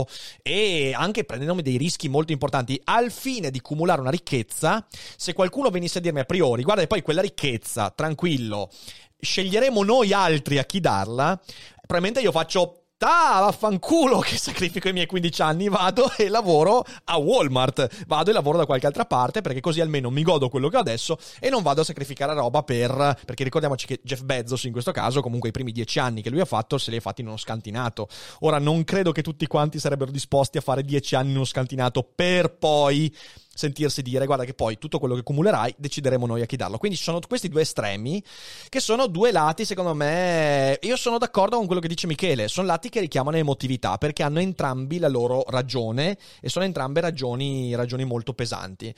[SPEAKER 2] e anche prendendomi dei rischi molto importanti al fine di cumulare una ricchezza, se qualcuno venisse a dirmi a priori, guarda e poi quella ricchezza, tranquillo, sceglieremo noi altri a chi darla, probabilmente io faccio ah, vaffanculo che sacrifico i miei quindici anni, vado e lavoro a Walmart, vado e lavoro da qualche altra parte perché così almeno mi godo quello che ho adesso e non vado a sacrificare roba per, perché ricordiamoci che Jeff Bezos in questo caso comunque i primi dieci anni che lui ha fatto se li ha fatti in uno scantinato. Ora non credo che tutti quanti sarebbero disposti a fare dieci anni in uno scantinato per poi sentirsi dire guarda che poi tutto quello che accumulerai decideremo noi a chi darlo. Quindi ci sono questi due estremi che sono due lati, secondo me, io sono d'accordo con quello che dice Michele, sono lati che richiamano emotività perché hanno entrambi la loro ragione e sono entrambe ragioni, ragioni molto pesanti,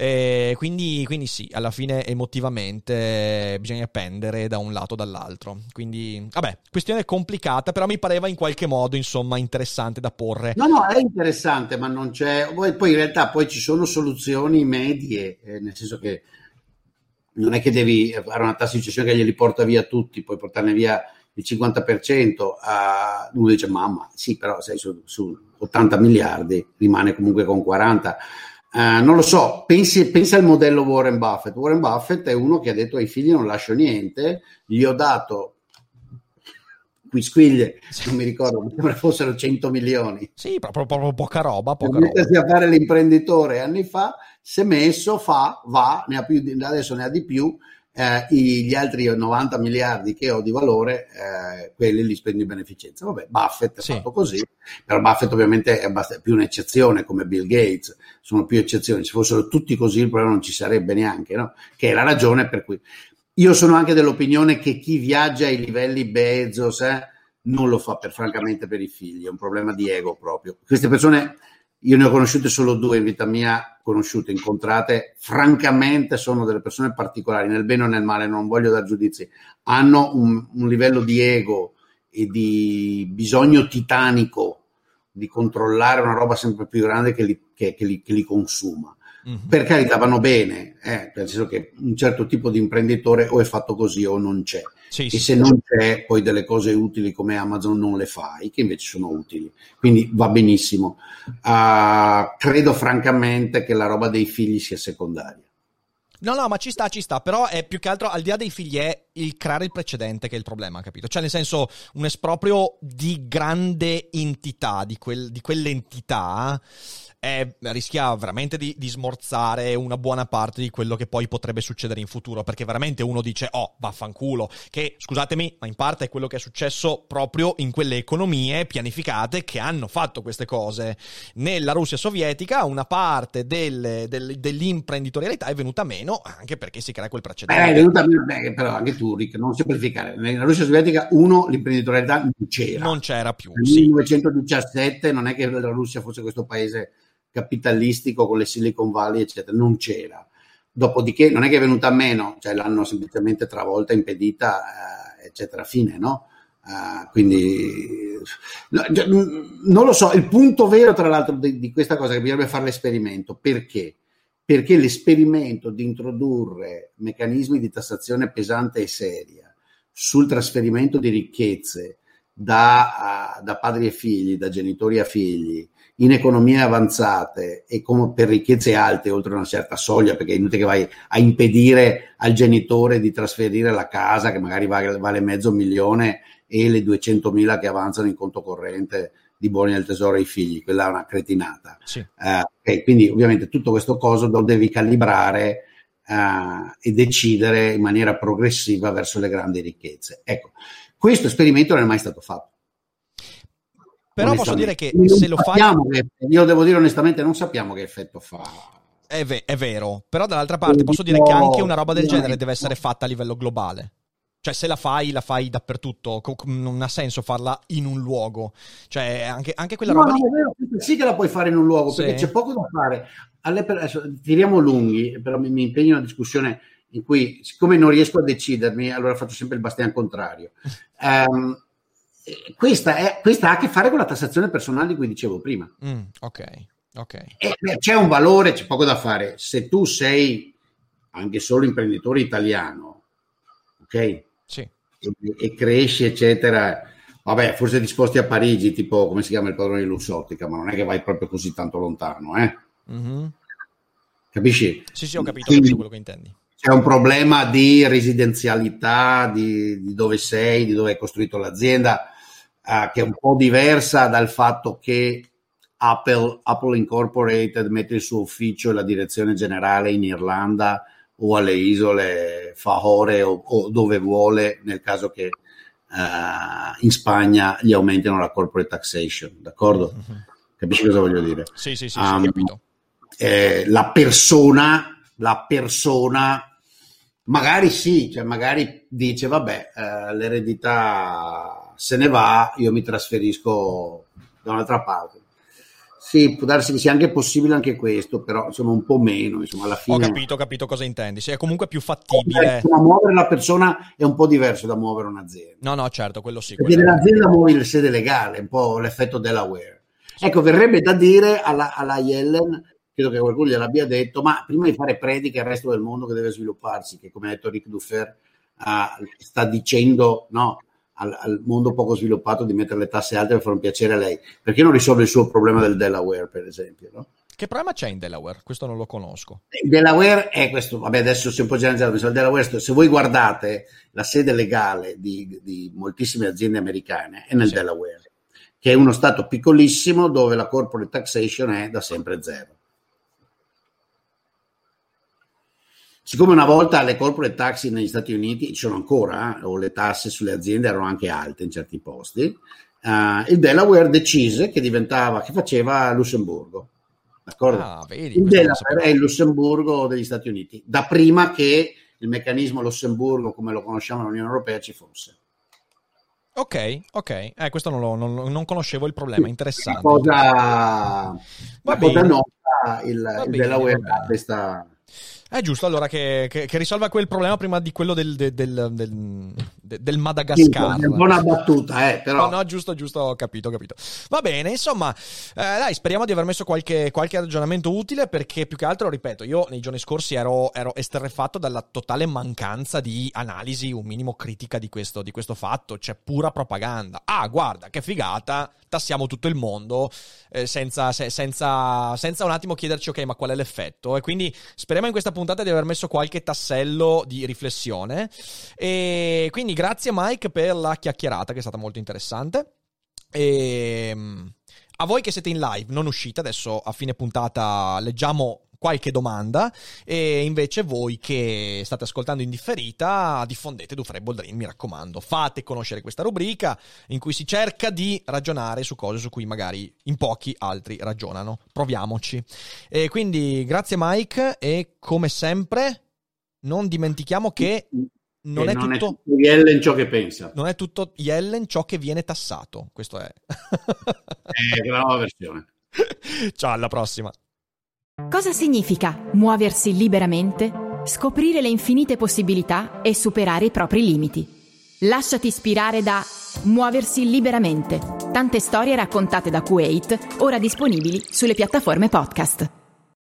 [SPEAKER 2] e quindi, quindi sì, alla fine emotivamente bisogna pendere da un lato o dall'altro, quindi vabbè, questione complicata, però mi pareva in qualche modo insomma interessante da porre.
[SPEAKER 3] No, no, è interessante, ma non c'è. Poi, poi in realtà poi ci sono soluzioni medie, eh, nel senso che non è che devi fare una tassa di cessione che glieli porta via tutti, puoi portarne via il cinquanta per cento. A... Uno dice, mamma, sì, però sei su, su ottanta miliardi, rimane comunque con quaranta. Uh, non lo so, pensi, pensa al modello Warren Buffett. Warren Buffett è uno che ha detto ai figli non lascio niente, gli ho dato quisquiglie, non mi ricordo, mi sembra fossero cento milioni.
[SPEAKER 2] Sì, proprio, proprio poca roba, poca
[SPEAKER 3] Per mettersi
[SPEAKER 2] roba.
[SPEAKER 3] a fare l'imprenditore anni fa, si è messo, fa, va, ne ha più, adesso ne ha di più, eh, gli altri novanta miliardi che ho di valore, eh, quelli li spendo in beneficenza. Vabbè, Buffett è
[SPEAKER 2] Sì.
[SPEAKER 3] fatto così, però Buffett ovviamente è abbast- più un'eccezione come Bill Gates, sono più eccezioni, se fossero tutti così il problema non ci sarebbe neanche, no? Che è la ragione per cui... Io sono anche dell'opinione che chi viaggia ai livelli Bezos eh, non lo fa per, francamente per i figli, è un problema di ego proprio. Queste persone, io ne ho conosciute solo due in vita mia, conosciute, incontrate, francamente sono delle persone particolari, nel bene o nel male, non voglio dar giudizi, hanno un, un livello di ego e di bisogno titanico di controllare una roba sempre più grande che li, che, che li, che li consuma. Mm-hmm. Per carità vanno bene, eh, nel senso che un certo tipo di imprenditore o è fatto così o non c'è,
[SPEAKER 2] Sì,
[SPEAKER 3] e
[SPEAKER 2] sì,
[SPEAKER 3] se
[SPEAKER 2] sì.
[SPEAKER 3] non c'è poi delle cose utili come Amazon non le fai, che invece sono utili, quindi va benissimo. Uh, credo francamente che la roba dei figli sia secondaria.
[SPEAKER 2] No, no, ma ci sta, ci sta, però è più che altro al di là dei figli è il creare il precedente che è il problema, capito? Cioè, nel senso, un esproprio di grande entità, di, quel, di quell'entità, è, rischia veramente di, di smorzare una buona parte di quello che poi potrebbe succedere in futuro, perché veramente uno dice, oh, vaffanculo, che, scusatemi, ma in parte è quello che è successo proprio in quelle economie pianificate che hanno fatto queste cose. Nella Russia sovietica una parte del, del, dell'imprenditorialità è venuta meno, anche perché si crea quel precedente.
[SPEAKER 3] Beh, è venuta meno, beh, però anche tu, Rick, non semplificare. Nella Russia sovietica, uno, l'imprenditorialità non c'era.
[SPEAKER 2] Non c'era più,
[SPEAKER 3] nel
[SPEAKER 2] sì.
[SPEAKER 3] millenovecentodiciassette non è che la Russia fosse questo paese capitalistico con le Silicon Valley, eccetera, non c'era. Dopodiché non è che è venuta meno, cioè l'hanno semplicemente travolta, impedita, eh, eccetera, fine, no? Uh, quindi no, non lo so, il punto vero tra l'altro di, di questa cosa è che bisognerebbe fare l'esperimento. Perché? Perché l'esperimento di introdurre meccanismi di tassazione pesante e seria sul trasferimento di ricchezze da, uh, da padri e figli, da genitori a figli, in economie avanzate e come per ricchezze alte oltre una certa soglia, perché è inutile che vai a impedire al genitore di trasferire la casa che magari vale, vale mezzo milione e le duecentomila che avanzano in conto corrente di buoni del tesoro ai figli, quella è una cretinata.
[SPEAKER 2] Sì.
[SPEAKER 3] Uh, okay, quindi ovviamente tutto questo coso lo devi calibrare uh, e decidere in maniera progressiva verso le grandi ricchezze. Ecco, questo esperimento non è mai stato fatto.
[SPEAKER 2] Però posso dire che
[SPEAKER 3] non
[SPEAKER 2] se lo fai...
[SPEAKER 3] Che, io devo dire onestamente, non sappiamo che effetto fa.
[SPEAKER 2] È, ve- è vero, però dall'altra parte posso dire che anche una roba del genere deve essere fatta a livello globale. Cioè, se la fai, la fai dappertutto. Non ha senso farla in un luogo. Cioè, anche, anche quella
[SPEAKER 3] no,
[SPEAKER 2] roba
[SPEAKER 3] no,
[SPEAKER 2] lì...
[SPEAKER 3] è vero, sì che la puoi fare in un luogo,
[SPEAKER 2] sì.
[SPEAKER 3] Perché c'è poco da fare. Alle, adesso, tiriamo lunghi, però mi, mi impegno in una discussione in cui, siccome non riesco a decidermi, allora faccio sempre il bastian contrario. Um, questa, è, questa ha a che fare con la tassazione personale di cui dicevo prima.
[SPEAKER 2] Mm, ok, ok.
[SPEAKER 3] E, c'è un valore, c'è poco da fare. Se tu sei anche solo imprenditore italiano, ok?
[SPEAKER 2] Sì.
[SPEAKER 3] E, e cresci, eccetera. Vabbè, forse ti sposti a Parigi, tipo, come si chiama il padrone di Luxottica, ma non è che vai proprio così tanto lontano, eh? Mm-hmm. Capisci?
[SPEAKER 2] Sì, sì, ho capito, ho capito quello che intendi.
[SPEAKER 3] C'è un problema di residenzialità, di, di dove sei, di dove hai costruito l'azienda, uh, che è un po' diversa dal fatto che Apple, Apple Incorporated mette il suo ufficio e la direzione generale in Irlanda o alle isole Fajore o, o dove vuole, nel caso che uh, in Spagna gli aumentino la corporate taxation, d'accordo? Mm-hmm. Capisci cosa voglio dire?
[SPEAKER 2] Sì, sì, sì,
[SPEAKER 3] um,
[SPEAKER 2] sì, ho capito.
[SPEAKER 3] Eh, la persona, la persona magari sì, cioè magari dice vabbè, eh, l'eredità se ne va, io mi trasferisco da un'altra parte. Sì, può darsi che sia anche possibile anche questo, però insomma un po' meno, insomma alla fine.
[SPEAKER 2] Ho capito, ho capito cosa intendi, sì, è comunque più fattibile.
[SPEAKER 3] Insomma, muovere la persona è un po' diverso da muovere un'azienda.
[SPEAKER 2] No, no, certo, quello sì.
[SPEAKER 3] Perché
[SPEAKER 2] quello...
[SPEAKER 3] nell'azienda muovi la sede legale, un po' l'effetto Delaware. Ecco, verrebbe da dire alla, alla Yellen, credo che qualcuno gliel'abbia detto, ma prima di fare prediche al resto del mondo che deve svilupparsi, che come ha detto Rick Dufer, uh, sta dicendo no, al, al mondo poco sviluppato di mettere le tasse alte per fare un piacere a lei, perché non risolve il suo problema del Delaware, per esempio, no?
[SPEAKER 2] Che problema c'è in Delaware? Questo non lo conosco.
[SPEAKER 3] Il Delaware è questo, vabbè adesso si è un po' generalizzato, il Delaware, se voi guardate la sede legale di, di moltissime aziende americane è nel sì. Delaware, che è uno stato piccolissimo dove la corporate taxation è da sempre zero. Siccome una volta le corporate tax negli Stati Uniti ci sono ancora, eh, o le tasse sulle aziende erano anche alte in certi posti, uh, il Delaware decise che diventava, che faceva Lussemburgo. D'accordo?
[SPEAKER 2] Ah, vedi,
[SPEAKER 3] il Delaware è il Lussemburgo degli Stati Uniti, da prima che il meccanismo Lussemburgo, come lo conosciamo nell'Unione Europea, ci fosse.
[SPEAKER 2] Ok, ok, eh, questo non, lo, non, non conoscevo il problema, interessante.
[SPEAKER 3] Una cosa,
[SPEAKER 2] va
[SPEAKER 3] una
[SPEAKER 2] bene.
[SPEAKER 3] cosa nota, il,
[SPEAKER 2] va
[SPEAKER 3] il
[SPEAKER 2] bene,
[SPEAKER 3] Delaware
[SPEAKER 2] va
[SPEAKER 3] ha questa...
[SPEAKER 2] È giusto allora che, che, che risolva quel problema prima di quello del, del, del, del, del Madagascar.
[SPEAKER 3] Sì, è una battuta, eh, però.
[SPEAKER 2] No, no, giusto, giusto, ho capito, ho capito. Va bene, insomma, eh, dai, speriamo di aver messo qualche, qualche ragionamento utile, perché più che altro, ripeto, io nei giorni scorsi ero, ero esterrefatto dalla totale mancanza di analisi, un minimo critica di questo, di questo fatto. C'è pura propaganda. Ah, guarda, che figata, tassiamo tutto il mondo, eh, senza, se, senza, senza un attimo chiederci, ok, ma qual è l'effetto? E quindi speriamo in questa puntata puntata e di aver messo qualche tassello di riflessione. E quindi grazie Mike per la chiacchierata, che è stata molto interessante. E a voi che siete in live, non uscite, adesso a fine puntata leggiamo qualche domanda, e invece voi che state ascoltando in differita diffondete Dufresne Boldrin, mi raccomando, fate conoscere questa rubrica in cui si cerca di ragionare su cose su cui magari in pochi altri ragionano. Proviamoci. E quindi grazie Mike, e come sempre non dimentichiamo che non, è,
[SPEAKER 3] non
[SPEAKER 2] tutto,
[SPEAKER 3] è tutto Yellen ciò che pensa,
[SPEAKER 2] non è tutto Yellen ciò che viene tassato. Questo è
[SPEAKER 3] è la nuova versione.
[SPEAKER 2] Ciao, alla prossima.
[SPEAKER 4] Cosa significa muoversi liberamente, scoprire le infinite possibilità e superare i propri limiti? Lasciati ispirare da Muoversi liberamente. Tante storie raccontate da Kuwait, ora disponibili sulle piattaforme podcast.